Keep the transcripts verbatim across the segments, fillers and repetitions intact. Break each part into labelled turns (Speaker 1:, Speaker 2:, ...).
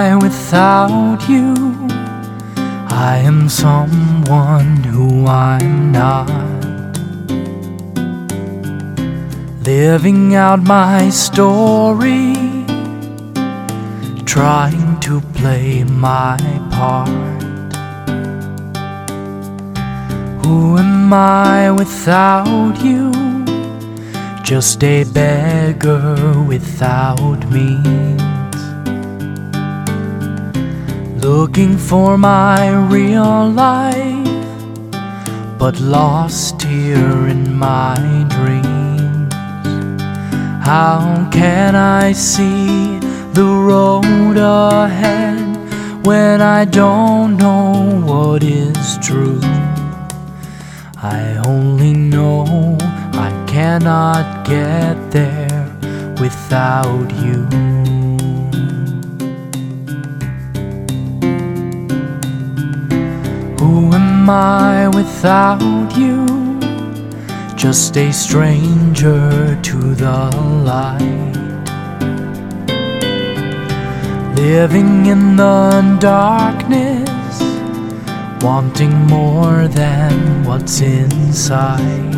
Speaker 1: I without you? I am someone who I'm not, living out my story, trying to play my part. Who am I without you? Just a beggar without means, looking for my real life, but lost here in my dreams. How can I see the road ahead when I don't know what is true? I only know I cannot get there without you. Who am I without you? Just a stranger to the light, living in the darkness, wanting more than what's inside.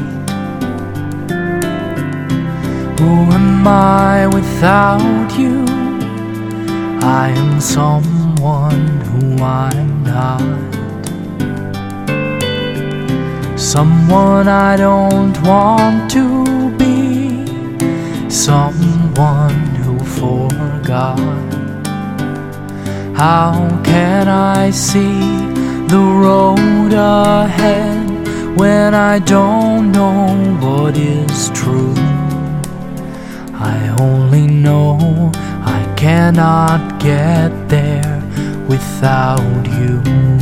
Speaker 1: Who am I without you? I am someone who I'm not, someone I don't want to be, someone who forgot. How can I see the road ahead when I don't know what is true? I only know I cannot get there without you.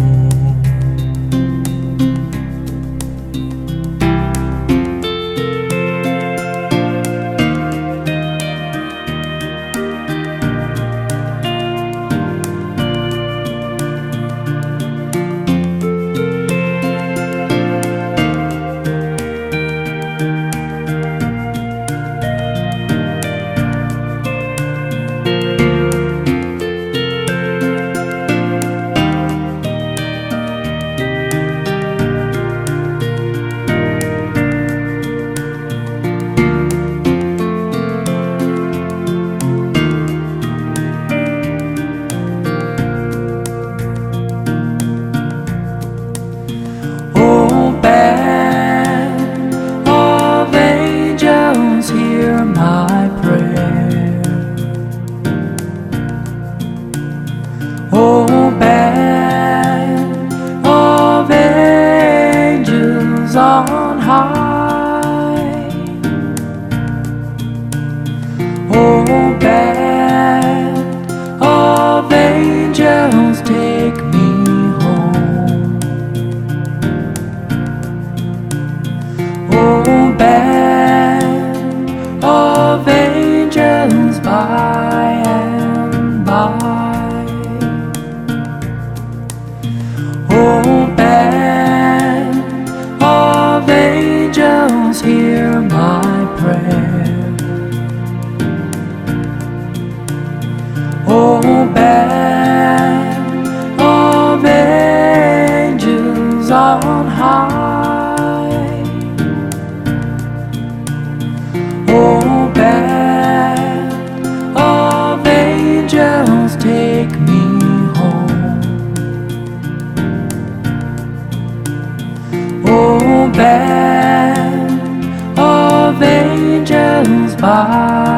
Speaker 1: Hear my prayer. Oh, band of angels on high. Oh, band of angels, take me home. Oh, band of angels by and by. Oh, band of angels, hear my prayer. Oh, band of angels on high. Oh, band of angels, take me home. Oh, band of angels by